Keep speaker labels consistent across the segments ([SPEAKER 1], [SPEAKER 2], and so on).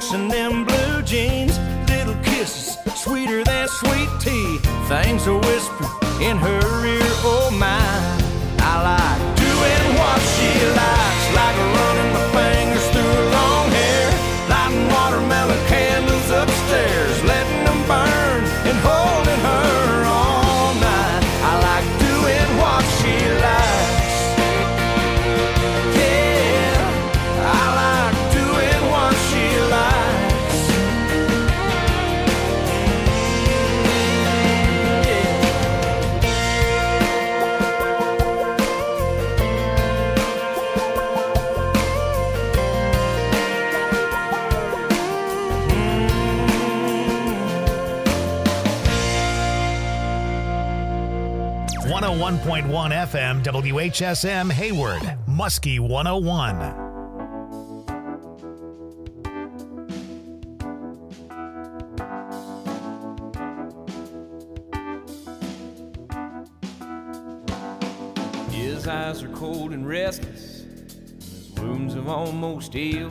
[SPEAKER 1] shirts and them blue jeans. Little kisses, sweeter than sweet tea. Things are whispering in her ear, oh my. I like doing what she likes, like running my fingers through her long hair, lighting watermelon candles upstairs, letting them burn and holding her all night. I like doing what she likes. Yeah, I like doing what she likes.
[SPEAKER 2] 101.1 FM WHSM Hayward, Muskie 101.
[SPEAKER 1] His eyes are cold and restless, his wounds have almost healed.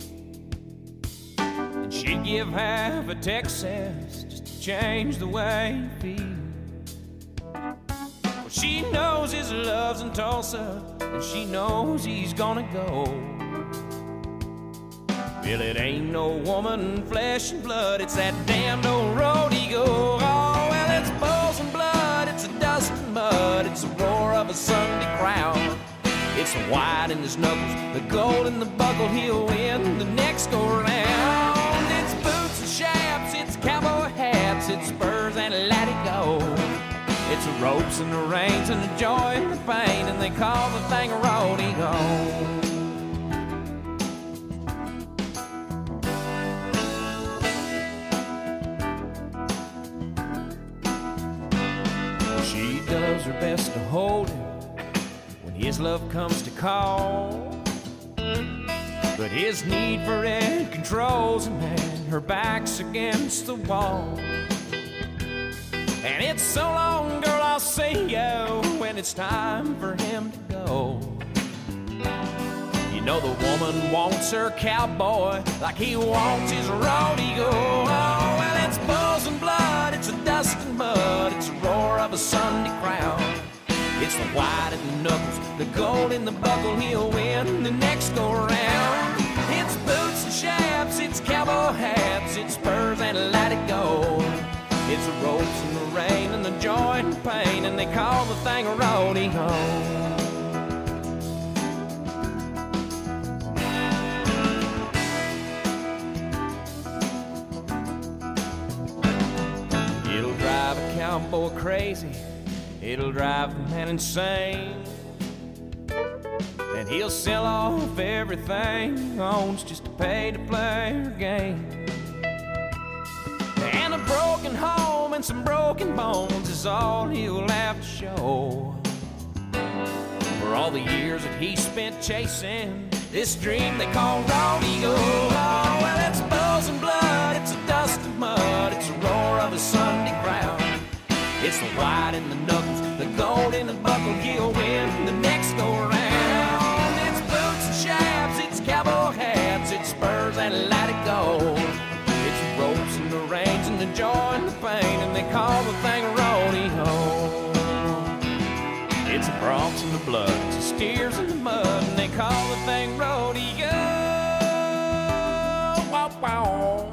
[SPEAKER 1] And she'd give half a Texas just to change the way he feels. Well, she knows his love's in Tulsa, and she knows he's gonna go. Well, it ain't no woman, flesh and blood, it's that damned old road he goes. Oh, well, it's bulls and blood, it's a dust and mud, it's the roar of a Sunday crowd. It's the white in his knuckles, the gold in the buckle, he'll win the next go round. It's boots and chaps, it's cowboy hats, it's spurs and let it go. It's the ropes and the reins and the joy and the pain, and they call the thing a rodeo. Does her best to hold him when his love comes to call, but his need for it controls him, and her back's against the wall. And it's so long, girl, I'll see you when it's time for him to go. You know the woman wants her cowboy like he wants his rodeo. Oh, well, it's bulls and blood, it's a dust and mud, it's the roar of a Sunday crowd. It's the white in the knuckles, the gold in the buckle, he'll win the next go round. It's boots and chaps, it's cowboy hats, it's spurs and let it go. It's the ropes and the rain and the joy and the pain, and they call the thing a rodeo. Drive a cowboy crazy, it'll drive the man insane, and he'll sell off everything he owns just to pay to play her game. And a broken home and some broken bones is all he'll have to show for all the years that he spent chasing this dream they call rodeo. Oh, well, it's bulls and blood, it's a dust and mud, it's the roar of a Sunday crowd. It's the white in the knuckles, the gold in the buckle, he'll win the next go round. It's boots and chaps, it's cowboy hats, it's spurs and let it go. It's the ropes and the reins and the joy and the pain, and they call the thing a rodeo. It's the broncs and the blood, it's the steers in the mud, and they call the thing rodeo. Wow, wow.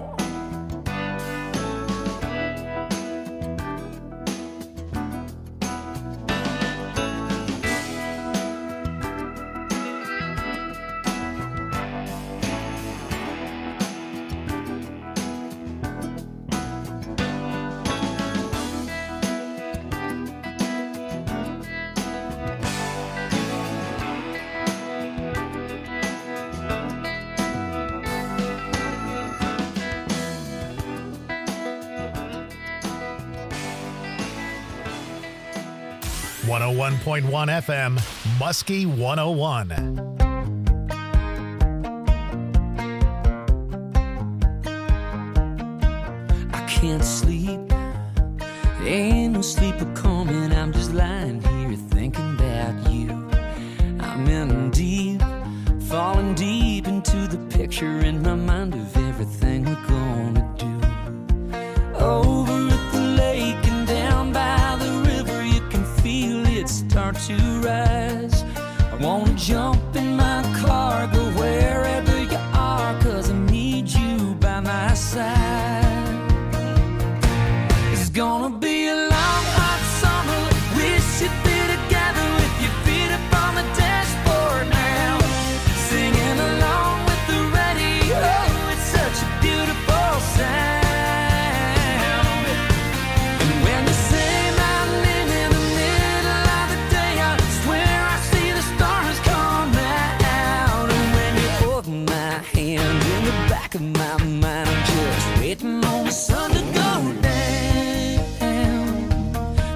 [SPEAKER 2] .1 FM, Muskie 101.
[SPEAKER 3] I can't sleep, ain't no sleep a coming. I'm just lying here thinking about you. I'm in deep, falling deep into the picture in my mind of everything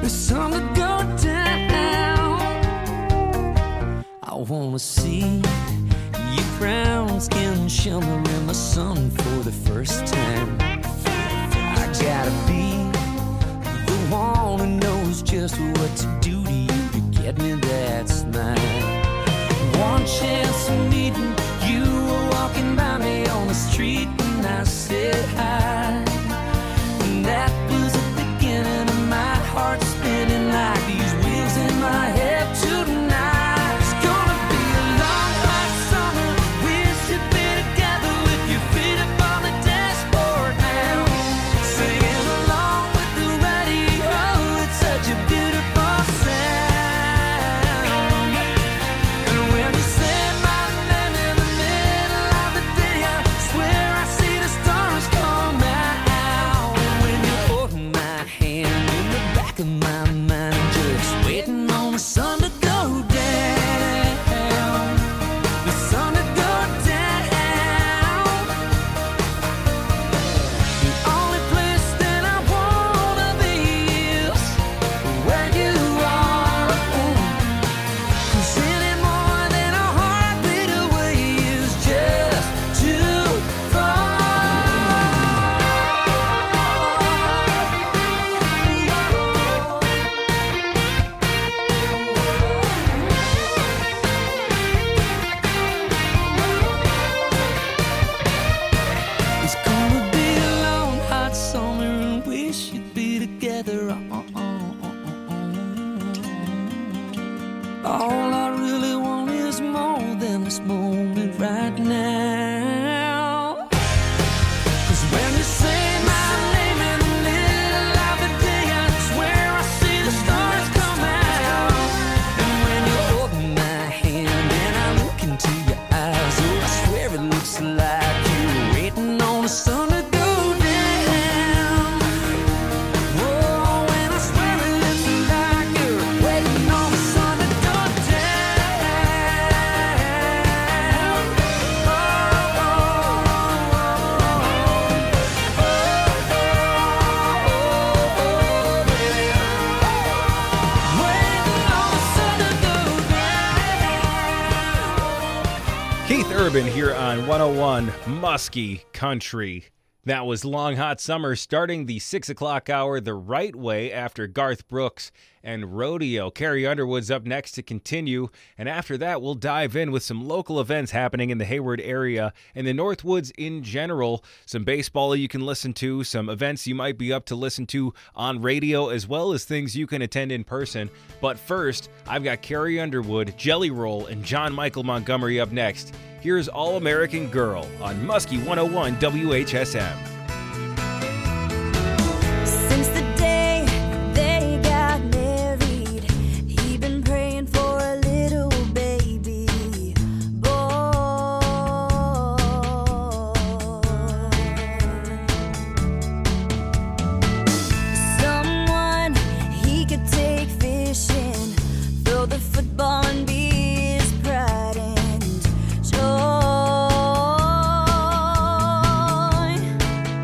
[SPEAKER 3] the sun to go down. I wanna see your brown skin shimmer in the sun for the first time. I gotta be the one who knows just what to do to you to get me that smile. One chance of meeting you, were walking by me on the street and I said hi. And that was the beginning of my heart spinning like these wheels in my head tonight. It's gonna be a long hot summer. We should be together with your feet up on the dashboard now, singing along with the radio. It's such a beautiful sound. And when you say my name in the middle of the day, I swear I see the stars come out. And when you hold my hand in the back of my mind, I'm just waiting on the sun to go down. The sun to go down. The only place that I wanna be is where you are. 'Cause any more than a heartbeat away is just too far. It's gonna be a long, hot summer and we should be together. All I really want is more than this moment right now. 'Cause when you say my name in the middle of the day, I swear I see the stars come out. And when you hold my hand and I look into your eyes, oh, I swear it looks like you're waiting on the sun to go down. Oh, and I swear it looks like you're waiting on the sun to go down. Oh, oh, oh, waiting on the sun to go down.
[SPEAKER 4] Keith Urban here on 101 Muskie Country. That was Long Hot Summer, starting the 6 o'clock hour the right way after Garth Brooks and Rodeo. Carrie Underwood's up next to continue, and after that we'll dive in with some local events happening in the Hayward area and the Northwoods in general. Some baseball you can listen to, some events you might be up to listen to on radio, as well as things you can attend in person. But first, I've got Carrie Underwood, Jelly Roll, and John Michael Montgomery up next. Here's All American Girl on Muskie 101 WHSM.
[SPEAKER 5] Since the day they got married, he been praying for a little baby boy. Someone he could take fishing, throw the football and be his pride and joy.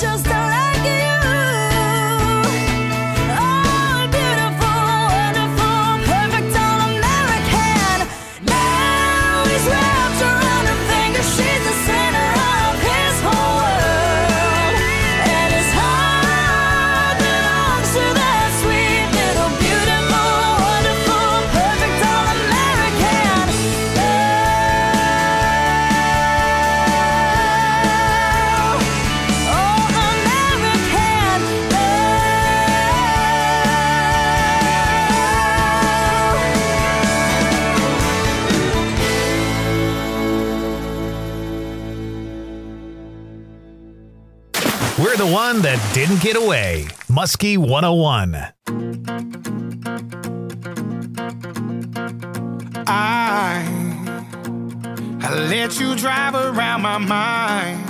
[SPEAKER 5] just like you. Oh, beautiful, wonderful, perfect, all American. Now he's wrapped around her finger. She's the center of his whole world, and his heart belongs to that sweet little beautiful, wonderful, perfect, all American love. Oh, American love.
[SPEAKER 2] We're the one that didn't get away. Muskie 101.
[SPEAKER 6] I let you drive around my mind.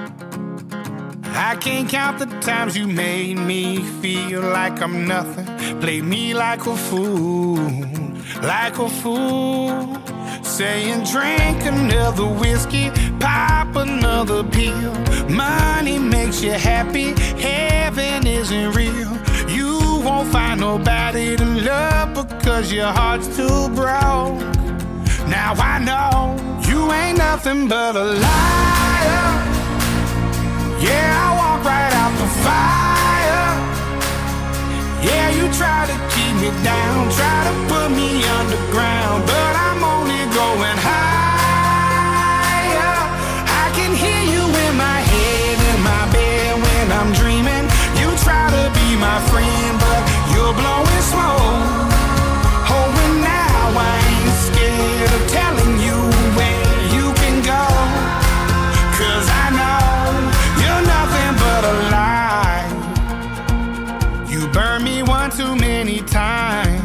[SPEAKER 6] I can't count the times you made me feel like I'm nothing. Played me like a fool, like a fool. Saying drink another whiskey, pop another pill. Money makes you happy, heaven isn't real. You won't find nobody to love because your heart's too broke. Now I know you ain't nothing but a liar. Yeah, I walk right out the fire. Yeah, you try to keep me down, try to put me underground, but I'm only going higher. I can hear you in my head, in my bed when I'm dreaming. You try to be my friend, but you're blowing smoke. Oh, and now I ain't scared of telling you where you can go, 'cause I know you're nothing but a lie. You burned me one too many times,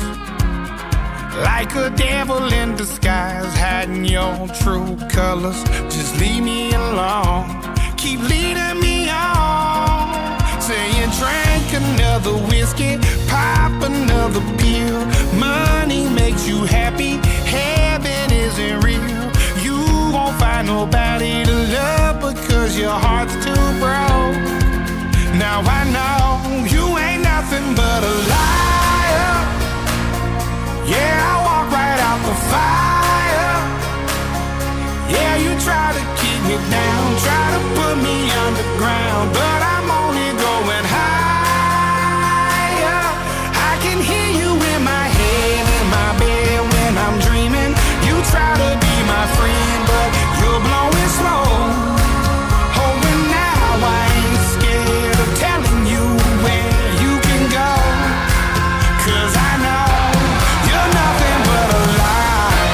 [SPEAKER 6] like a devil in disguise, hiding your true colors. Just leave me alone, keep leading me on. Saying drink another whiskey, pop another pill. Money makes you happy, heaven isn't real. You won't find nobody to love because your heart's too broke. Now I know you ain't nothing but a liar. Yeah, I walk right out the fire. Yeah, you try to keep me down, try to put me underground, but I'm only going higher. I can hear you in my head, in my bed when I'm dreaming. You try to be my friend, but you're blowing smoke. Oh, and now I ain't scared of telling you where you can go, 'cause I know you're nothing but a lie.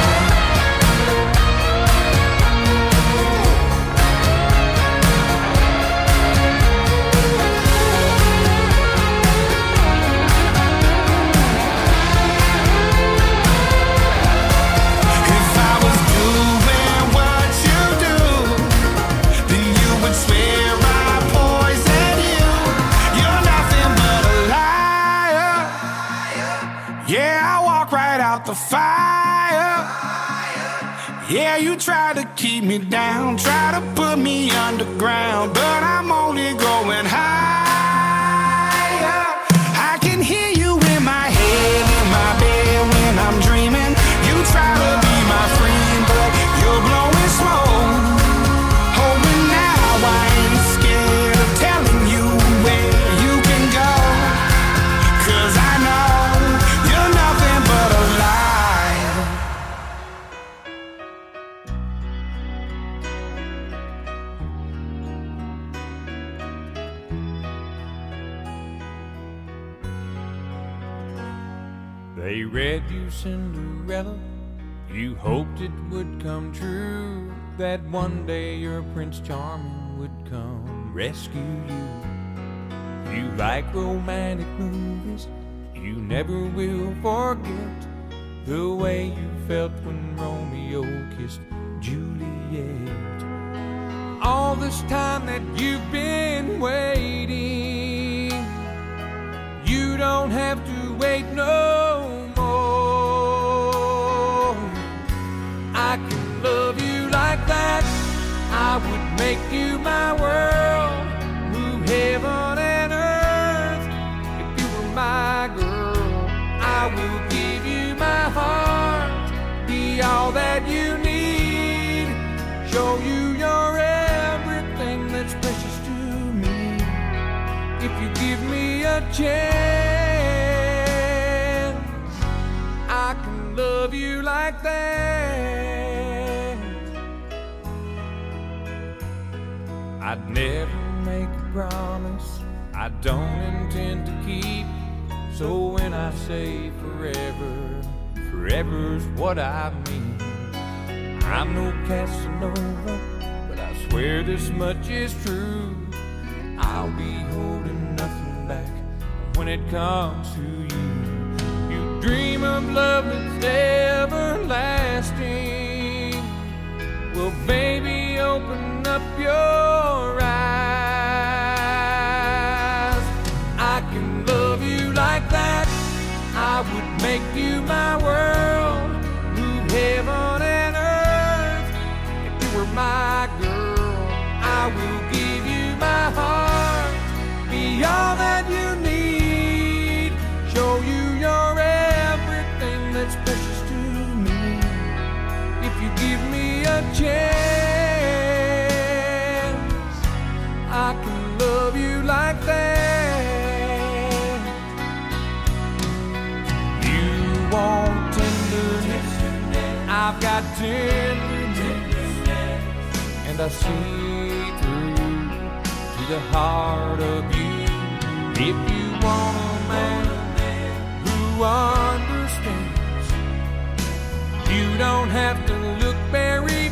[SPEAKER 6] If I was doing what you do, then you would swear I poisoned you. You're nothing but a liar. Yeah, I walk right out the fire. Yeah, you try to keep me down, try to put me underground, but I'm only going higher. I can hear you in my head, in my bed when I'm dreaming. You try to be my friend, but you're blowing smoke. Oh, and now I ain't scared of telling you where you can go, 'cause I know you're nothing but a lie.
[SPEAKER 1] They read you Cinderella, you hoped it would come true, that one day your Prince Charming would come rescue you. You like romantic movies, you never will forget the way you felt when Romeo kissed Juliet. All this time that you've been waiting, you don't have to wait no more. I can love you like that, I would make you my world, a chance, I can love you like that. I'd never make a promise I don't intend to keep. So when I say forever, forever's what I mean. I'm no Casanova, but I swear this much is true. I'll be holding nothing back when it comes to you. You dream of love that's everlasting. Well, baby, open up your eyes. I can love you like that. I would make you my world, move heaven and earth. If you were my girl, I will give you my heart, be all that you need, show you you're everything that's precious to me. If you give me a chance, I can love you like that. You want tenderness, I've got tenderness, and I see through to the heart of you. If you want a man who understands, you don't have to look very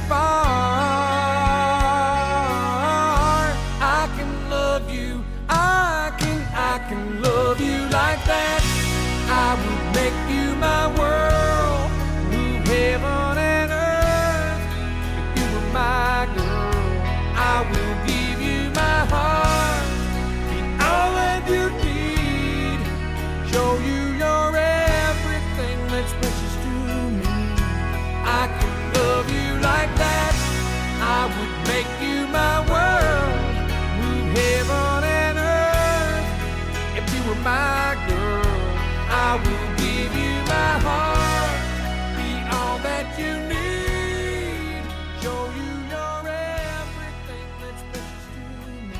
[SPEAKER 1] far. I can love you, I can love you like that. I would make you my world, move heaven and earth. If you were my girl, I will give you my heart, be all that you need, show you you're everything that's precious to me. I can love you like that. I would make you my world, move heaven and earth. If you were my girl, I will give you my heart, be all that you need, show you you're everything that's precious to me.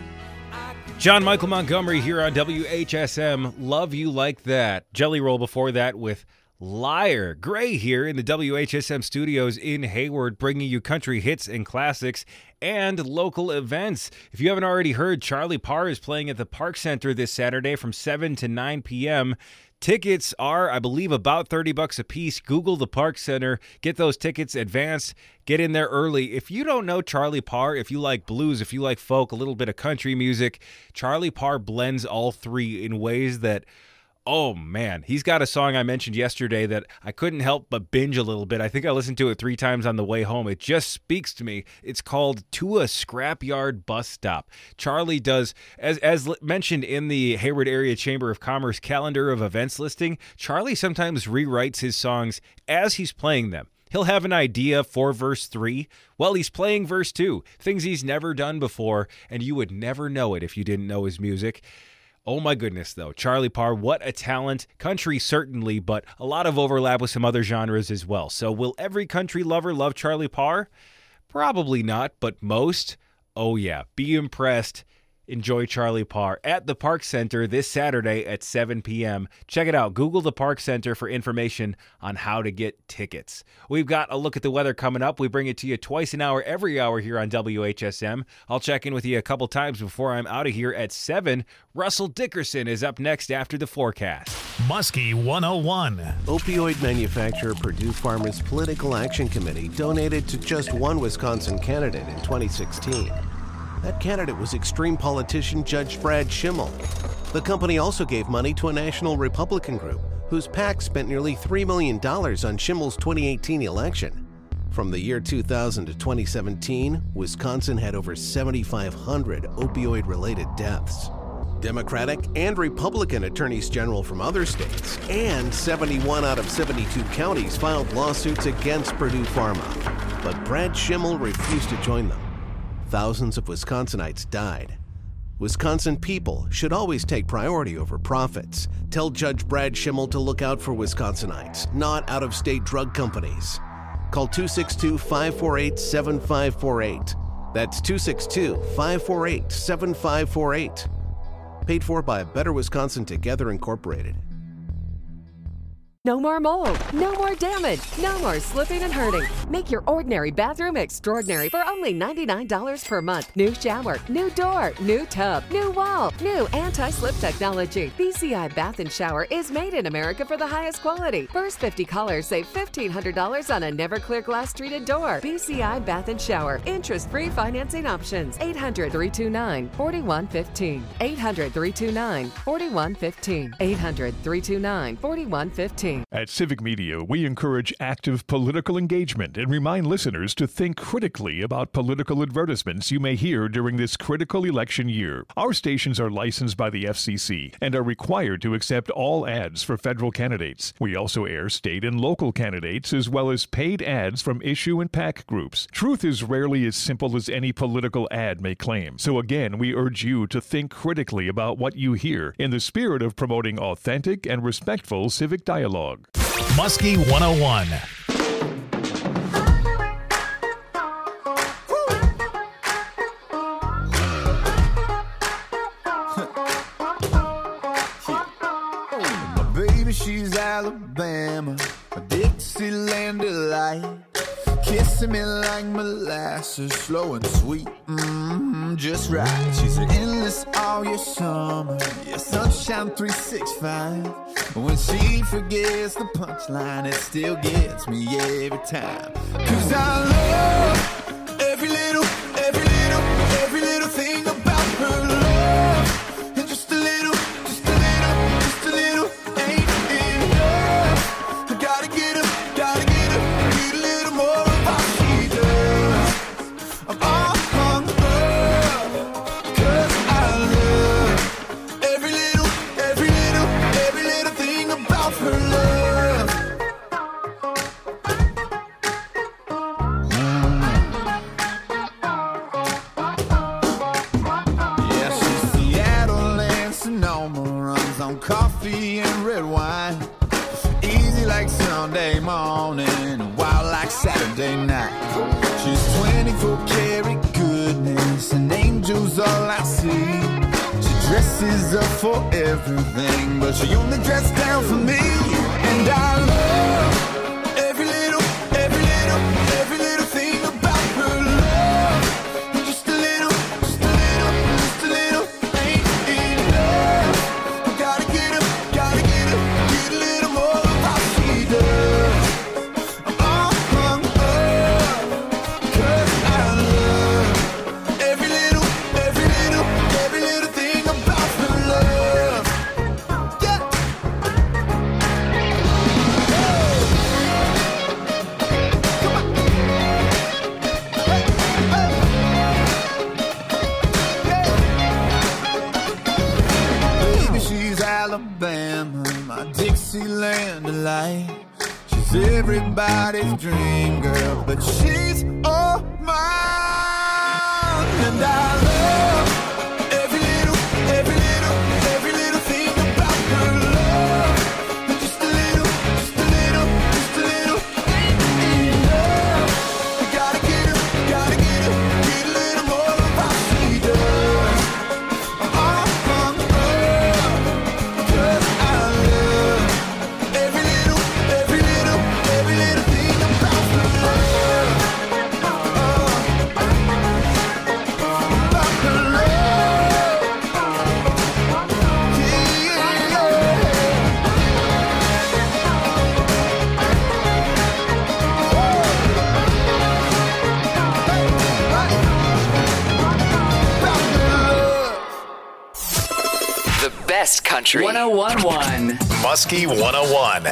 [SPEAKER 1] I can
[SPEAKER 4] John Michael Montgomery here on WHSM. Love You Like That. Jelly Roll before that with Liar. Gray here in the WHSM studios in Hayward, bringing you country hits and classics and local events. If you haven't already heard, Charlie Parr is playing at the Park Center this Saturday from 7 to 9 p.m. Tickets are, I believe, about $30 a piece. Google the Park Center. Get those tickets advanced. Get in there early. If you don't know Charlie Parr, if you like blues, if you like folk, a little bit of country music, Charlie Parr blends all three in ways that, oh man, he's got a song I mentioned yesterday that I couldn't help but binge a little bit. I think I listened to it 3 times on the way home. It just speaks to me. It's called To a Scrapyard Bus Stop. Charlie does, as mentioned in the Hayward Area Chamber of Commerce calendar of events listing, Charlie sometimes rewrites his songs as he's playing them. He'll have an idea for verse 3 while he's playing verse 2, things he's never done before, and you would never know it if you didn't know his music. Oh my goodness, though. Charlie Parr, what a talent. Country, certainly, but a lot of overlap with some other genres as well. So will every country lover love Charlie Parr? Probably not, but most? Oh yeah. Be impressed. Enjoy Charlie Parr at the Park Center this Saturday at 7 p.m. Check it out. Google the Park Center for information on how to get tickets. We've got a look at the weather coming up. We bring it to you twice an hour, every hour here on WHSM. I'll check in with you a couple times before I'm out of here at 7. Russell Dickerson is up next after the forecast.
[SPEAKER 2] Muskie 101.
[SPEAKER 7] Opioid manufacturer Purdue Pharma's Political Action Committee donated to just one Wisconsin candidate in 2016. That candidate was extreme politician Judge Brad Schimmel. The company also gave money to a national Republican group whose PAC spent nearly $3 million on Schimmel's 2018 election. From the year 2000 to 2017, Wisconsin had over 7,500 opioid-related deaths. Democratic and Republican attorneys general from other states and 71 out of 72 counties filed lawsuits against Purdue Pharma, but Brad Schimmel refused to join them. Thousands of Wisconsinites died. Wisconsin people should always take priority over profits. Tell Judge Brad Schimmel to look out for Wisconsinites, not out-of-state drug companies. Call 262-548-7548. That's 262-548-7548. Paid for by Better Wisconsin Together Incorporated.
[SPEAKER 8] No more mold, no more damage, no more slipping and hurting. Make your ordinary bathroom extraordinary for only $99 per month. New shower, new door, new tub, new wall, new anti-slip technology. BCI Bath and Shower is made in America for the highest quality. First 50 callers save $1,500 on a Never-Clear glass treated door. BCI Bath and Shower. Interest-free financing options. 800-329-4115. 800-329-4115. 800-329-4115.
[SPEAKER 9] At Civic Media, we encourage active political engagement and remind listeners to think critically about political advertisements you may hear during this critical election year. Our stations are licensed by the FCC and are required to accept all ads for federal candidates. We also air state and local candidates as well as paid ads from issue and PAC groups. Truth is rarely as simple as any political ad may claim. So again, we urge you to think critically about what you hear in the spirit of promoting authentic and respectful civic dialogue.
[SPEAKER 2] Muskie 101.
[SPEAKER 10] My baby, she's Alabama, a Dixieland delight. Kissing me like molasses, slow and sweet, just right. She's an endless all year summer, yeah, sunshine 365. When she forgets the punchline, it still gets me every time. 'Cause I love every little thing about her love. And just a little ain't enough. I gotta get her, need a little more of how she does. I'm all hung up, 'cause I love every little thing about her love. Yeah, she's Seattle and Sonoma, runs on coffee and red wine. Easy like Sunday morning, wild like Saturday night. She's 24 karat goodness, and angels all I see. She dresses up for everything, but she only dresses down for me. And I love every little thing about her love. And just a little ain't enough. I gotta get her, need a little more of how she does. I'm all hung up, 'cause I love every little thing about her love. Yeah. Baby, she's Alabama, my Dixieland delight. She's everybody's dream girl, but she's all mine. And I love every little thing about her love. And just a little ain't enough. I gotta get her, need a little more of how she does. I'm all hung up, 'cause I love every little thing about her love. About her love.
[SPEAKER 11] The best country. 101.1.
[SPEAKER 2] Muskie 101.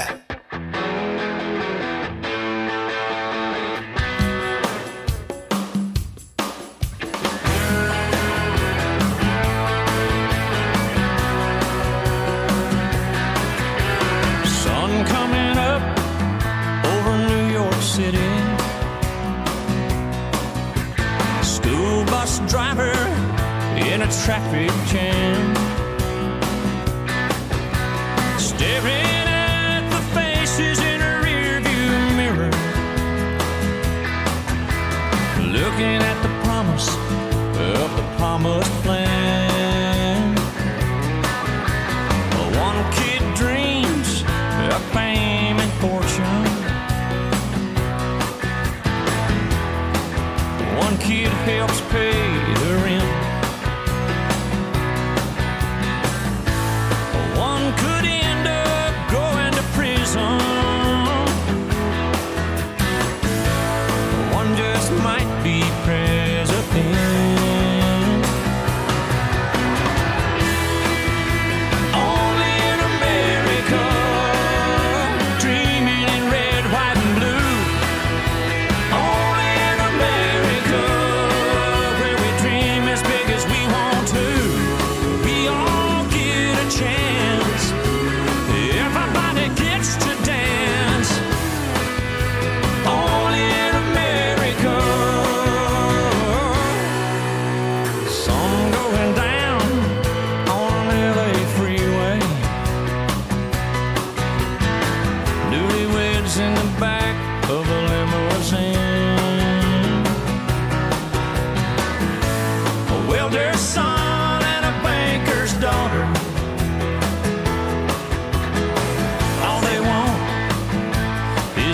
[SPEAKER 1] Sun coming up over New York City. School bus driver in a traffic jam. Staring at the faces in a rearview mirror. Looking at the promise of the promised plan.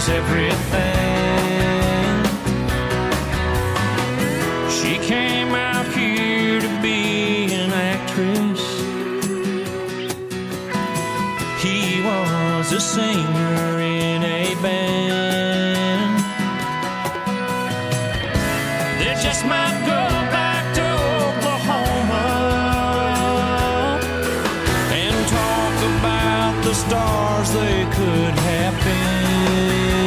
[SPEAKER 1] knows everything. She came out here to be an actress. He was a singer in a band. They just might go back to Oklahoma and talk about the stars they could have been.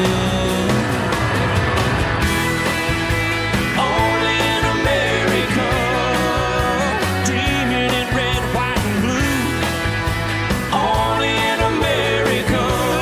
[SPEAKER 1] Only in America, dreaming in red, white, and blue. Only in America.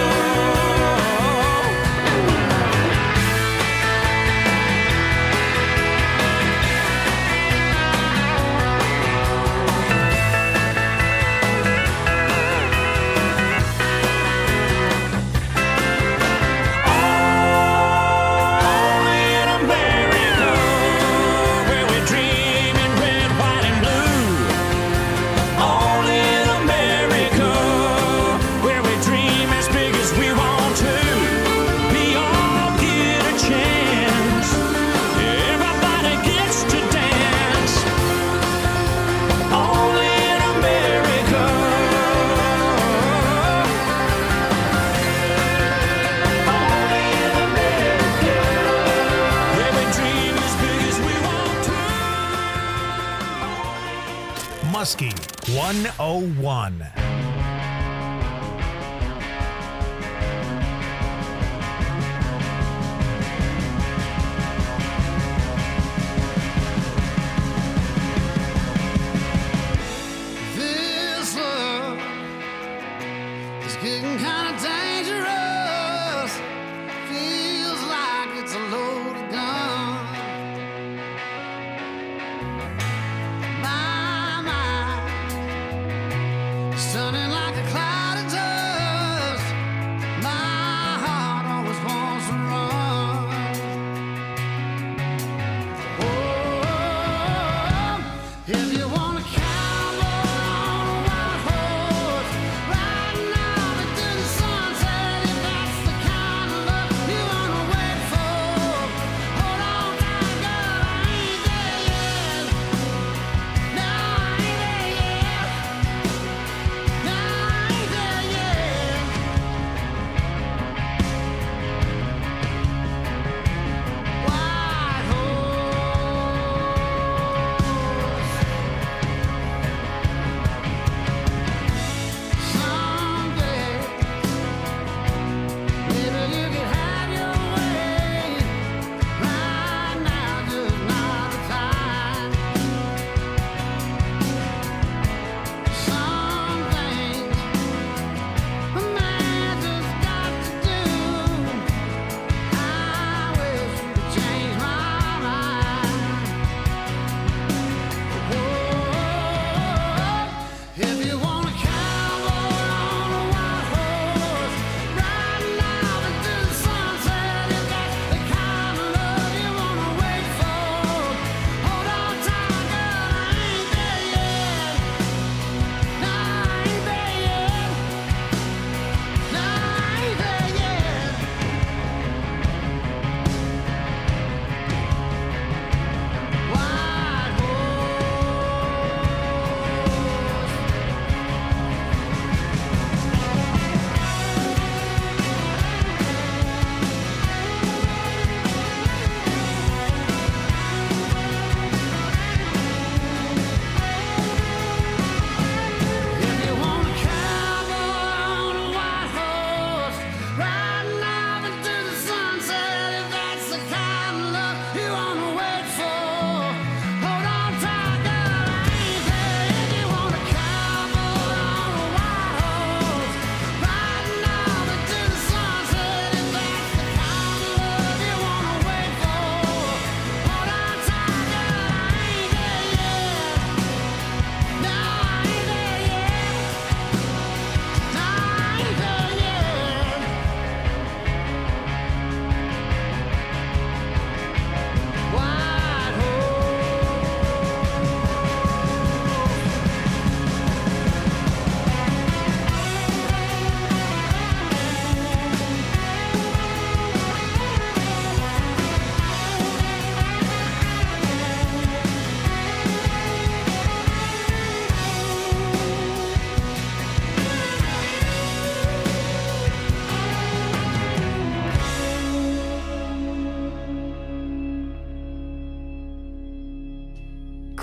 [SPEAKER 2] Muskie 101.
[SPEAKER 12] This love is getting kind of dangerous. Feels like it's a loaded gun. My mind is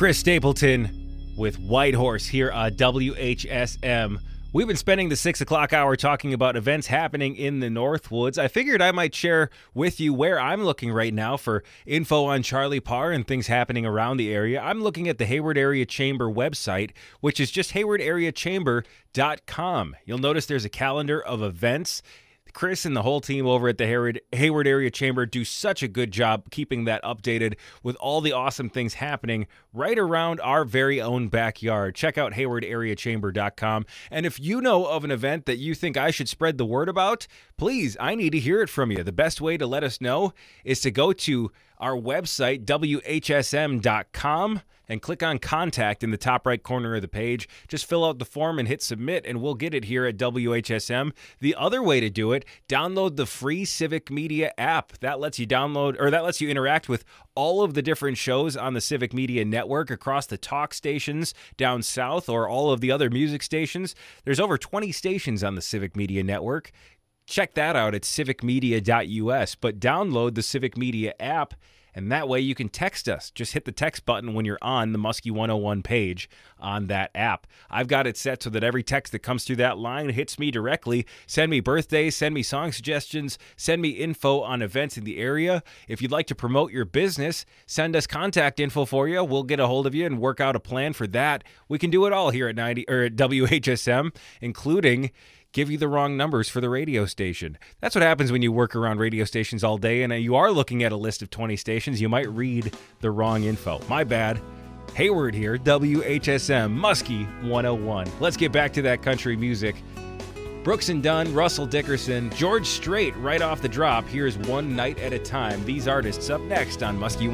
[SPEAKER 4] Chris Stapleton with White Horse here on WHSM. We've been spending the 6 o'clock hour talking about events happening in the Northwoods. I figured I might share with you where I'm looking right now for info on Charlie Parr and things happening around the area. I'm looking at the Hayward Area Chamber website, which is just haywardareachamber.com. You'll notice there's a calendar of events. Chris and the whole team over at the Hayward Area Chamber do such a good job keeping that updated with all the awesome things happening right around our very own backyard. Check out haywardareachamber.com. And if you know of an event that you think I should spread the word about, please, I need to hear it from you. The best way to let us know is to go to our website, WHSM.com, and click on Contact in the top right corner of the page. Just fill out the form and hit Submit, and we'll get it here at WHSM. The other way to do it, download the free Civic Media app. That lets you interact with all of the different shows on the Civic Media Network across the talk stations down south or all of the other music stations. There's over 20 stations on the Civic Media Network. Check that out at civicmedia.us, but download the Civic Media app, and that way you can text us. Just hit the text button when you're on the Muskie 101 page on that app. I've got it set so that every text that comes through that line hits me directly. Send me birthdays, send me song suggestions, send me info on events in the area. If you'd like to promote your business, send us contact info for you. We'll get a hold of you and work out a plan for that. We can do it all here at WHSM, including give you the wrong numbers for the radio station. That's what happens when you work around radio stations all day and you are looking at a list of 20 stations. You might read the wrong info. My bad. Hayward here, WHSM, Muskie 101. Let's get back to that country music. Brooks and Dunn, Russell Dickerson, George Strait right off the drop. Here's One Night at a Time. These artists up next on Muskie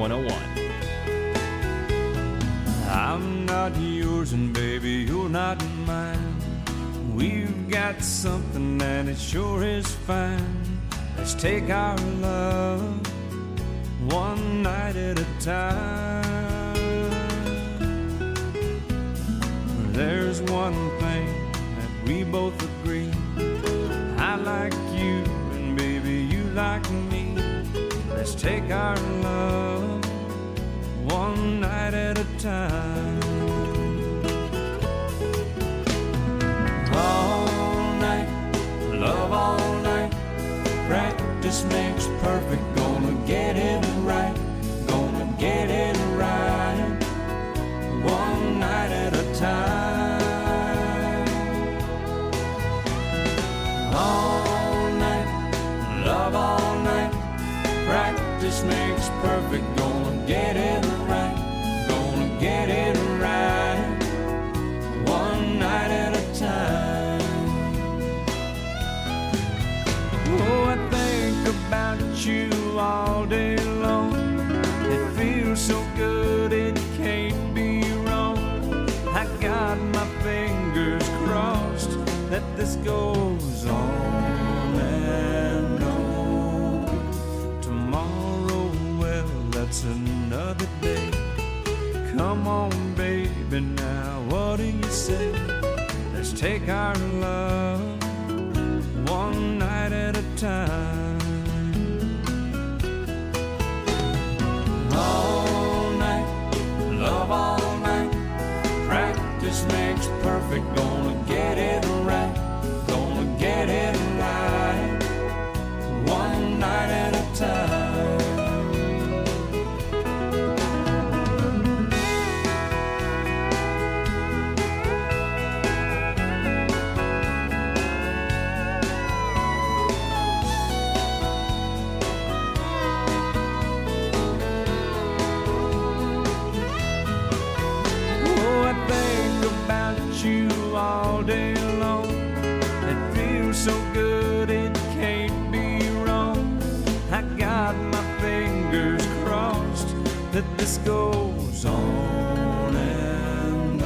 [SPEAKER 4] 101.
[SPEAKER 3] I'm not yours and baby, you're not mine. We've got something and it sure is fine. Let's take our love one night at a time. There's one thing that we both agree. I like you and baby you like me. Let's take our love one night at a time. All night, love all night. Practice makes perfect. Gonna get it right. Gonna get it right. One night at a time. All night, love all night. Practice makes perfect. Gonna get it right. Gonna get it right. One night at a time. Oh, I think about you all day long. It feels so good, it can't be wrong. I got my fingers crossed that this goes on and on. Tomorrow, well, that's another day. Come on, baby, now what do you say? Let's take our love one night at a time. All night, love all night. Practice makes perfect. Gonna get it right. Gonna get it right. One night at a time. All day long, it feels so good, it can't be wrong. I got my fingers crossed that this goes on and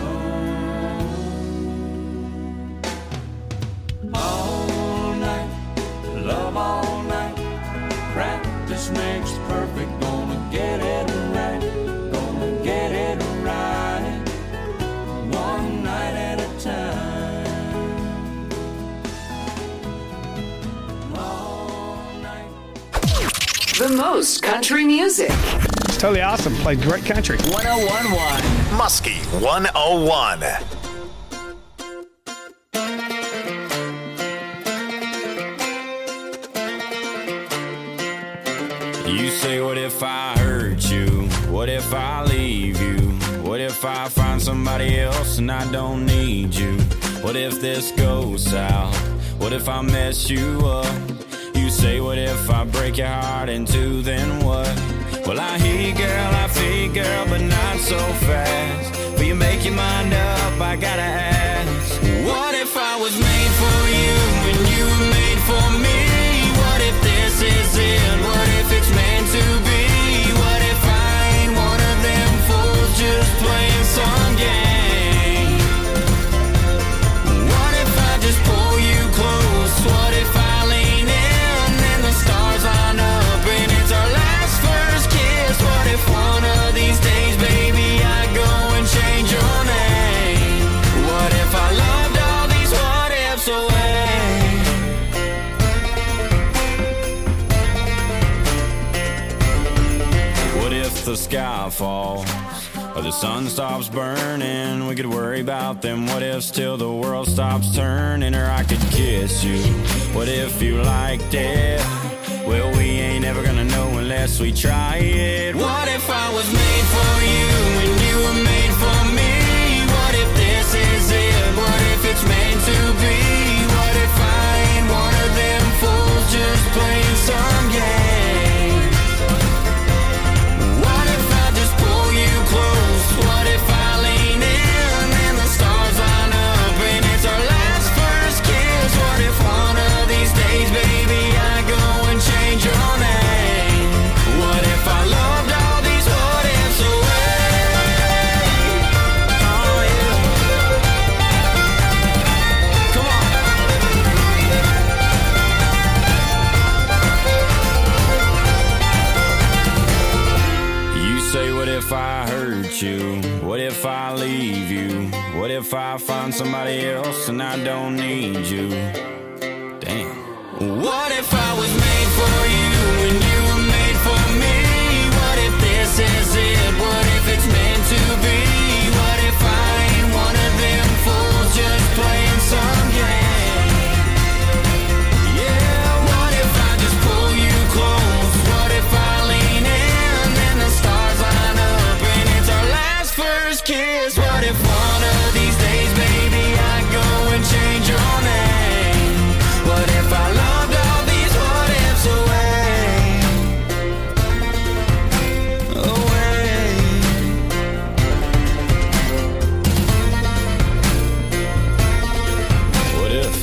[SPEAKER 3] on. All night, love all night. Practice makes perfect. Gonna get it right. Gonna get it right. One night at a time.
[SPEAKER 11] The most country music.
[SPEAKER 13] It's totally awesome. Played great country.
[SPEAKER 11] 101.1
[SPEAKER 2] Muskie 101.
[SPEAKER 13] You say, what if I hurt you? What if I leave you? What if I find somebody else and I don't need you? What if this goes south? What if I mess you up? You say, what if I break your heart in two, then what? Well, I hear you, girl, I feel you, girl, but not so fast. Will you make your mind up? I gotta ask. What if I was made for you and you were made for me? What if this is it? What if it's meant to be? What if I ain't one of them fools just playing some game? What if I just pull you close? What if I lean in and the stars line up and it's our last first kiss? What if one of these days, baby, I go and change your name? What if I loved all these what ifs away? What if the sky falls or the sun stops burning? We could worry about them what ifs till the world stops turning. Or I could kiss you. What if you liked it? Well, we ain't ever gonna know unless we try it. What if I was made for you and you were made for me? What if this is it? What if it's meant to be? What if I ain't one of them fools just playing some game? What if I just pull you close? What if I lean in and the stars line up and it's our last first kiss? What if one of these days, baby, I go and change your name? What if I loved all these what ifs away? Oh yeah. Come on. You say, what if I hurt you? What if I leave you? What if I find somebody else and I don't need you? Damn. What if I was made for you and you were made for me? What if this is it? What if it's meant to be? What if I ain't one of them fools just playing some game? Yeah, what if I just pull you close? What if I lean in and the stars line up and it's our last first kiss? What if one of these days, baby, I go and change your name? What if I loved all these what ifs away? Away. What if?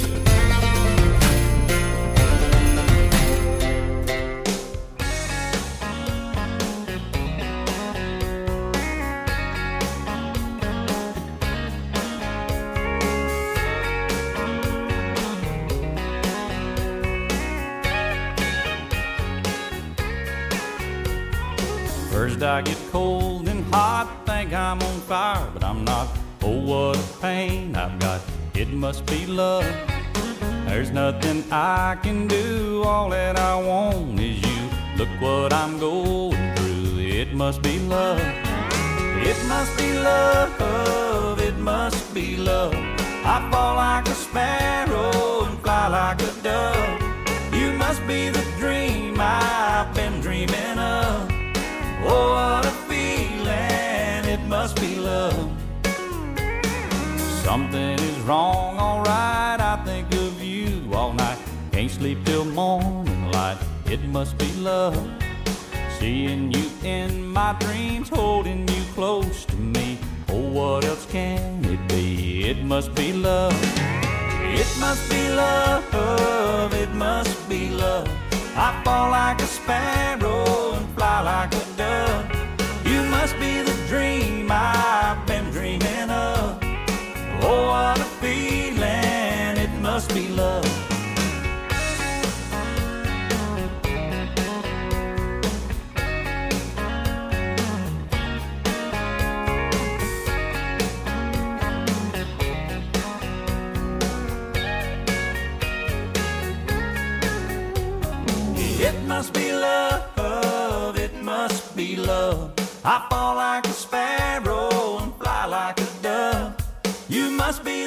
[SPEAKER 14] First I get cold and hot, think I'm on fire, but I'm not. Oh, what a pain I've got, it must be love. There's nothing I can do, all that I want is you. Look what I'm going through, it must be love. It must be love, it must be love. I fall like a sparrow and fly like a dove. You must be the dream I've been dreaming of. Oh, what a feeling, it must be love. Something is wrong, alright, I think of you all night. Can't sleep till morning light, it must be love. Seeing you in my dreams, holding you close to me. Oh, what else can it be? It must be love. It must be love, it must be love. I fall like a sparrow and fly like a dove. You must be the dream I've been dreaming of. Oh, what a feeling, it must be love. It must be love, it must be love. I fall like a sparrow and fly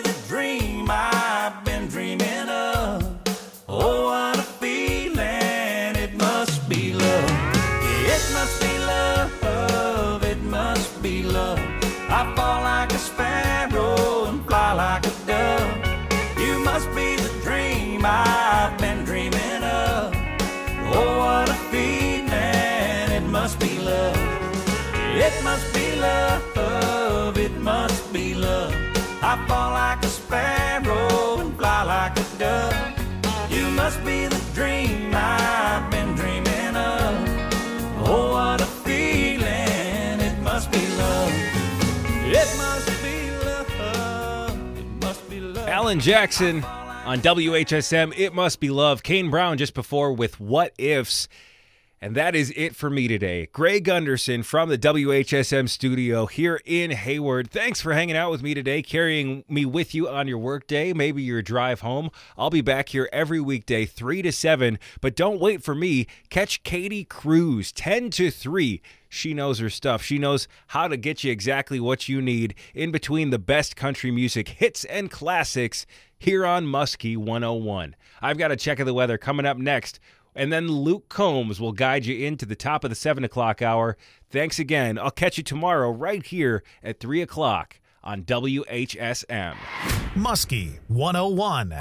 [SPEAKER 14] the dream I've been dreaming of. Oh, what a feeling, it must be love. It must be love, it must be love. I fall like a sparrow and fly like a dove. You must be the dream I've been dreaming of. Oh, what a feeling, it must be love. It must be love, it must be love. I fall like a sparrow and fly like a dove. You must be the dream I've been dreaming of. Oh, what a feeling, it must be love. It must be love, it must be love.
[SPEAKER 4] Alan Jackson on WHSM, It Must Be Love. Kane Brown just before with What Ifs. And that is it for me today. Greg Gunderson from the WHSM studio here in Hayward. Thanks for hanging out with me today, carrying me with you on your workday, maybe your drive home. I'll be back here every weekday, 3 to 7. But don't wait for me. Catch Katie Cruz, 10 to 3. She knows her stuff. She knows how to get you exactly what you need in between the best country music hits and classics here on Muskie 101. I've got a check of the weather coming up next. And then Luke Combs will guide you into the top of the 7 o'clock hour. Thanks again. I'll catch you tomorrow right here at 3 o'clock on WHSM.
[SPEAKER 2] Muskie 101.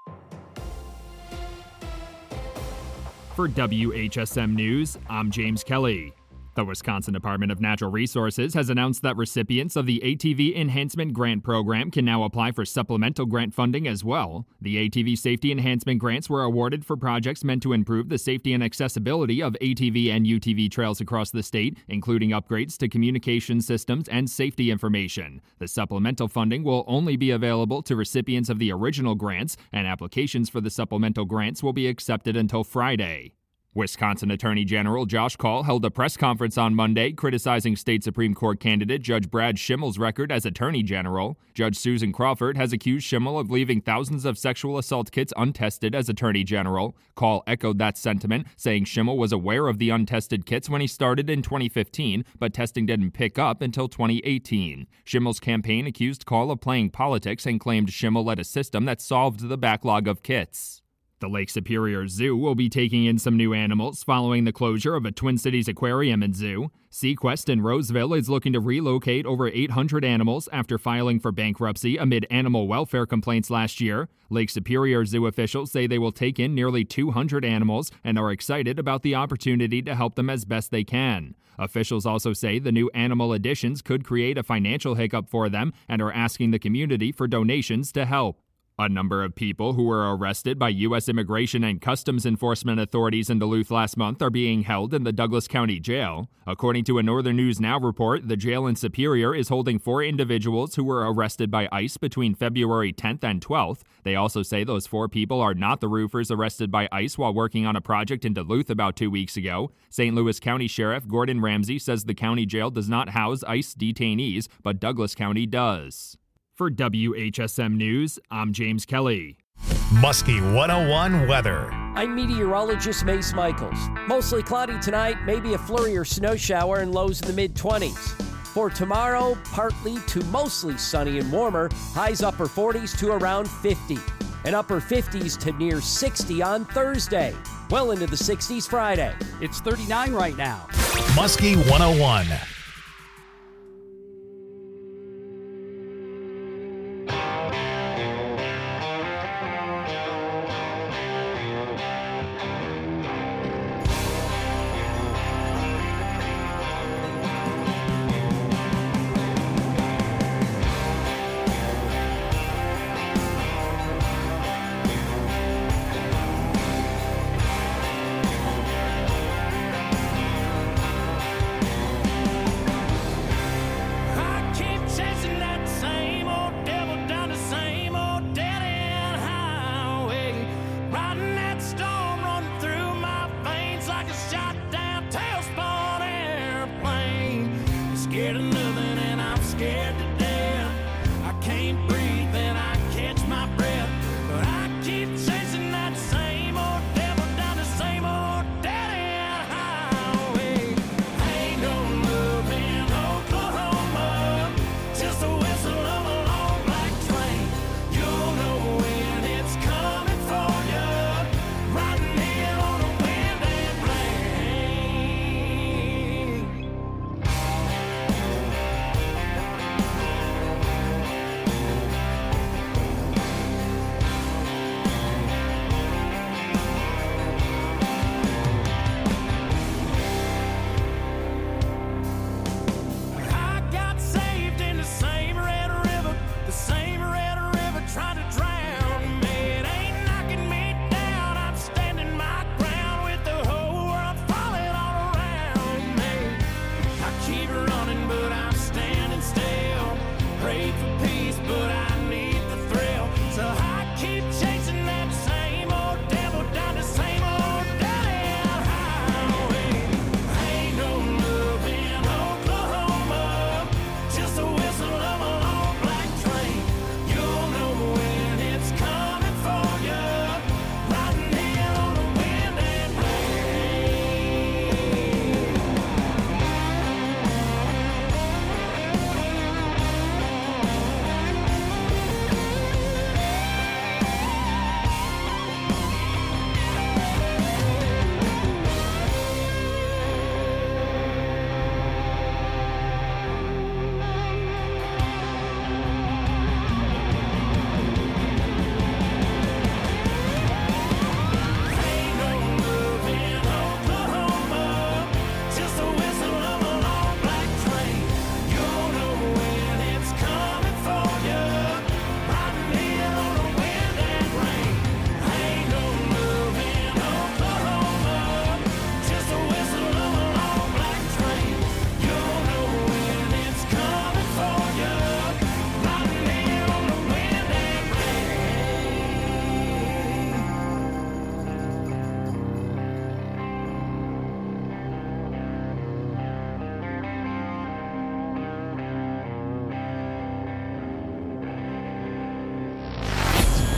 [SPEAKER 15] For WHSM News, I'm James Kelly. The Wisconsin Department of Natural Resources has announced that recipients of the ATV Enhancement Grant Program can now apply for supplemental grant funding as well. The ATV Safety Enhancement Grants were awarded for projects meant to improve the safety and accessibility of ATV and UTV trails across the state, including upgrades to communication systems and safety information. The supplemental funding will only be available to recipients of the original grants, and applications for the supplemental grants will be accepted until Friday. Wisconsin Attorney General Josh Kaul held a press conference on Monday criticizing state Supreme Court candidate Judge Brad Schimmel's record as Attorney General. Judge Susan Crawford has accused Schimmel of leaving thousands of sexual assault kits untested as Attorney General. Kaul echoed that sentiment, saying Schimmel was aware of the untested kits when he started in 2015, but testing didn't pick up until 2018. Schimmel's campaign accused Kaul of playing politics and claimed Schimmel led a system that solved the backlog of kits. The Lake Superior Zoo will be taking in some new animals following the closure of a Twin Cities aquarium and zoo. Sequest in Roseville is looking to relocate over 800 animals after filing for bankruptcy amid animal welfare complaints last year. Lake Superior Zoo officials say they will take in nearly 200 animals and are excited about the opportunity to help them as best they can. Officials also say the new animal additions could create a financial hiccup for them and are asking the community for donations to help. A number of people who were arrested by U.S. Immigration and Customs Enforcement authorities in Duluth last month are being held in the Douglas County Jail. According to a Northern News Now report, the jail in Superior is holding 4 individuals who were arrested by ICE between February 10th and 12th. They also say those 4 people are not the roofers arrested by ICE while working on a project in Duluth about 2 weeks ago. St. Louis County Sheriff Gordon Ramsey says the county jail does not house ICE detainees, but Douglas County does. For WHSM News, I'm James Kelly.
[SPEAKER 2] Muskie 101 weather.
[SPEAKER 16] I'm meteorologist Mace Michaels. Mostly cloudy tonight, maybe a flurry or snow shower and lows in the mid-20s. For tomorrow, partly to mostly sunny and warmer, highs upper 40s to around 50. And upper 50s to near 60 on Thursday. Well into the 60s Friday. It's 39 right now.
[SPEAKER 2] Muskie 101.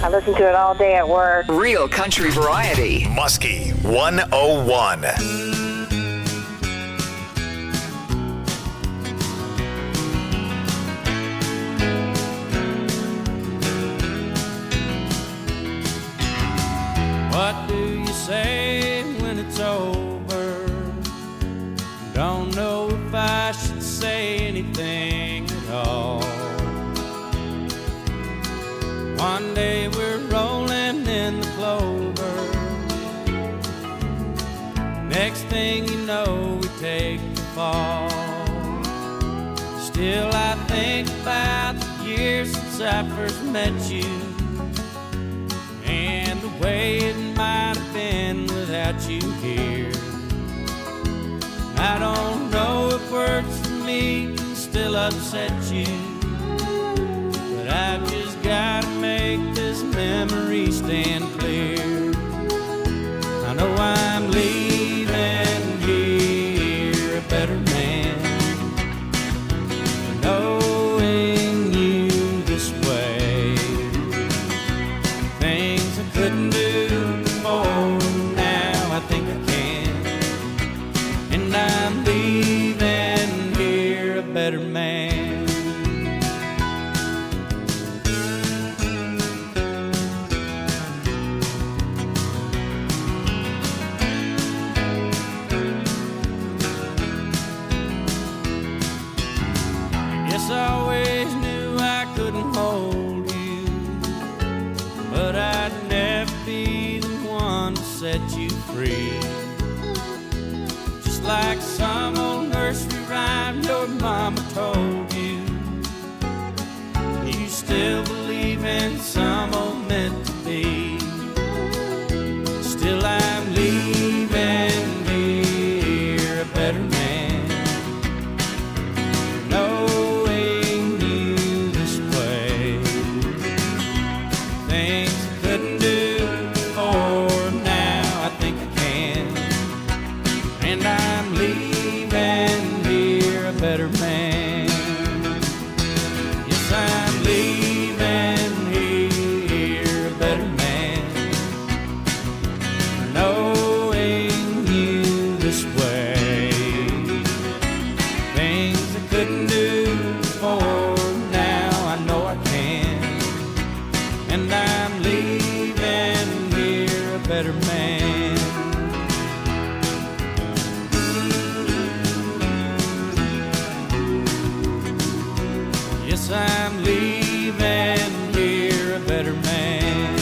[SPEAKER 17] I listen to it all day at work.
[SPEAKER 11] Real country variety.
[SPEAKER 2] Muskie 101.
[SPEAKER 1] What do you say when it's over? Don't know if I should say anything at all. One day we're rolling in the clover. Next thing you know, we take the fall. Still I think about the years since I first met you, and the way it might have been without you here. I don't know if words for me can still upset you, but I've just gotta make this memory stand clear. I know I'm leaving here a better man, knowing you this way. Things I couldn't do before, now I think I can. And I'm leaving here a better man. Guess I always knew I couldn't hold you, but I'd never be the one to set you free. Just like some old nursery rhyme your mama told you, you still believe in some old meant to be. Still I'm leaving here a better man, knowing you this way. Things I couldn't do before, now I think I can. And I'm leaving here a better man. Yes, I'm leaving here a better man, knowing you this way. Things I couldn't do before, now I know I can. And I'm leaving here a better man. Yes, I'm leaving here a better man.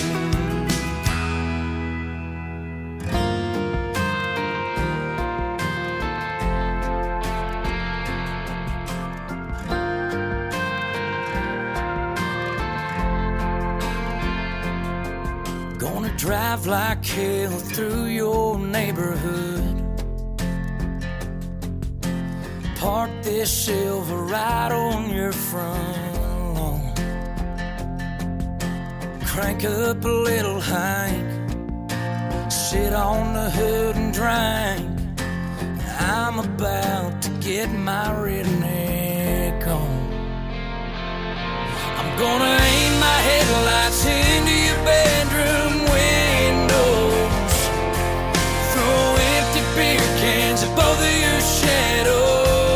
[SPEAKER 3] Gonna drive like hell through your neighborhood. Park this silver right on your front lawn. Crank up a little Hank, sit on the hood and drink. I'm about to get my redneck on. I'm gonna aim my headlights into your bedroom windows, throw empty beer cans at both of your shadows.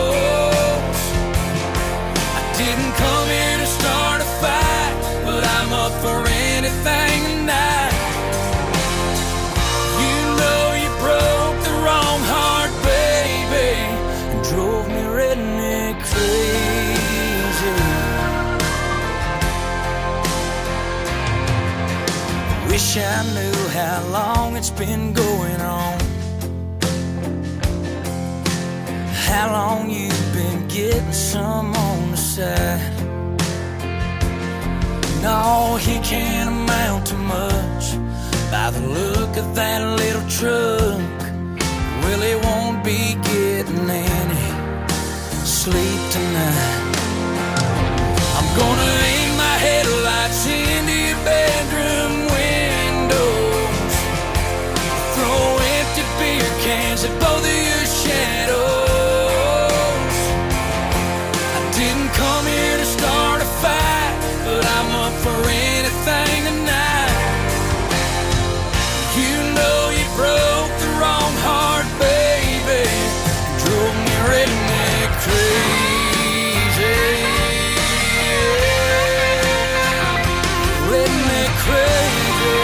[SPEAKER 3] Didn't come here to start a fight, but I'm up for anything tonight. You know you broke the wrong heart, baby, and drove me redneck crazy. Wish I knew how long it's been going on, how long you've been getting some on the side. No, he can't amount to much by the look of that little truck. Well, he won't be getting any sleep tonight. I'm gonna aim my headlights into your bedroom windows, throw empty beer cans at both of your shadows. Come here to start a fight, but I'm up for anything tonight. crazy.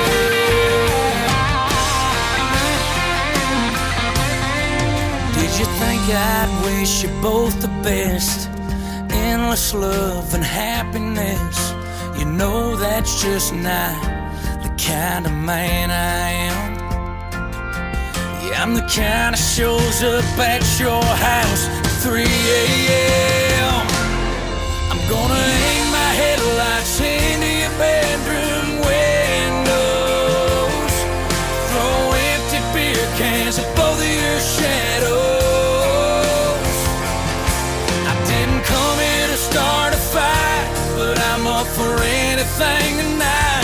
[SPEAKER 3] Did you think I'd wish you both the best? Endless love and happiness. You know that's just not the kind of man I am. Yeah, I'm the kind that shows up at your house at 3 a.m. I'm gonna hang my headlights into your bedroom windows, throw empty beer cans at both of your shadows. I didn't come here to start a fight, but I'm up for anything tonight.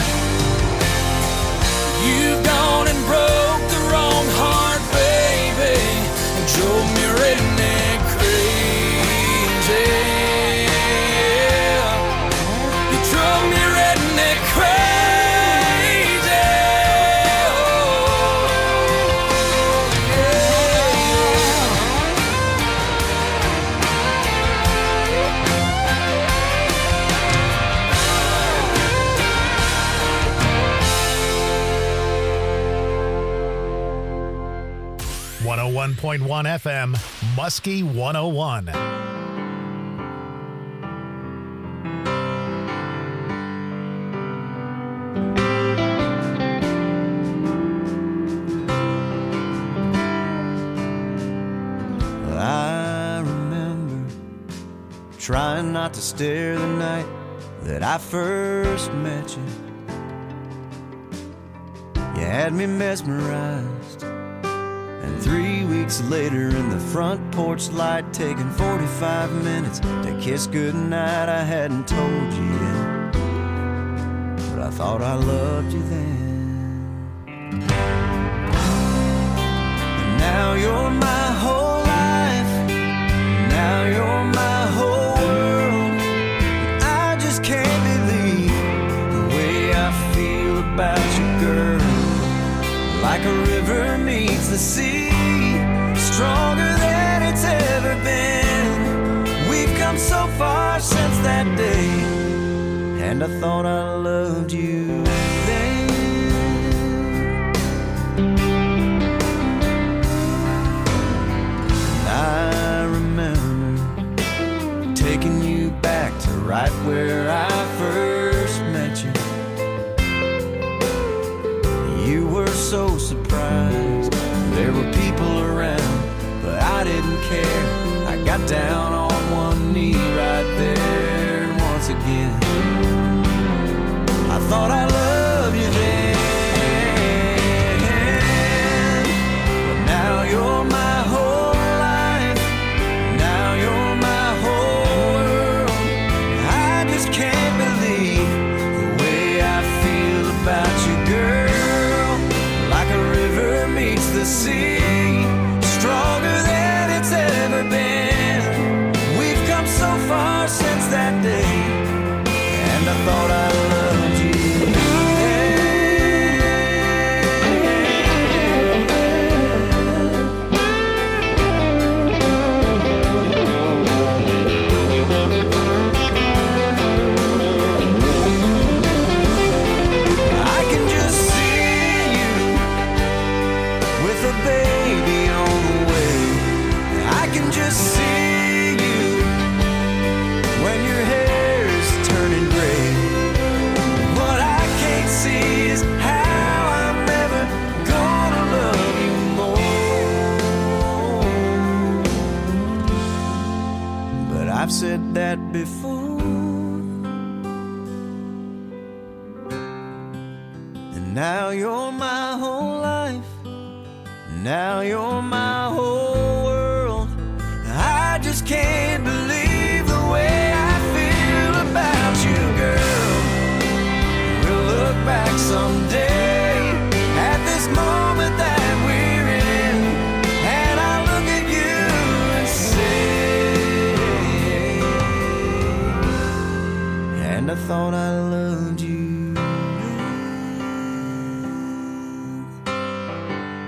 [SPEAKER 3] You've gone and broke the wrong heart, baby, and drove me redneck crazy. You drove me redneck crazy.
[SPEAKER 2] Oh, 101.1 FM, Muskie 101.
[SPEAKER 18] I remember trying not to stare the night that I first met you. You had me mesmerized, and 3 weeks later in the front porch light, taking 45 minutes to kiss goodnight, I hadn't told you yet, but I thought I loved you then. And now you're my whole life, now you're my whole world. I just can't believe the way I feel about you, girl. Like a river meets the sea, stronger than it's ever been. We've come so far since that day, and I thought I loved you then. And I remember taking you back to right where I first met you. You were so surprised, there were people around, but I didn't care. I got down on one knee right there, and once again I thought I loved you then. But now you're my whole life, now you're my whole world. I just can't believe the way I feel about you, girl. Meets the sea, stronger than it's ever been. We've come so far since that day, and I thought I loved you I've said that before, and now you're my whole life, now you're my whole